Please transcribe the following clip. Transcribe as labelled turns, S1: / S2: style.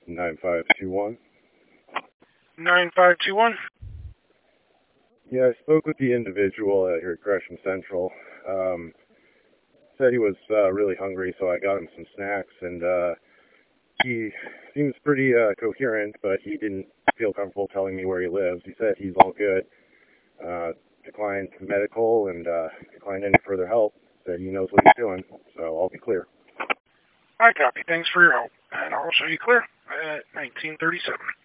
S1: 9521.
S2: 9521.
S1: Yeah, I spoke with the individual here at Gresham Central. Said he was really hungry, so I got him some snacks, and he seems pretty coherent, but he didn't feel comfortable telling me where he lives. He said he's all good. Declined medical and declined any further help. Said he knows what he's doing, so I'll be clear.
S2: I copy. Thanks for your help. And I'll show you clear at 1937.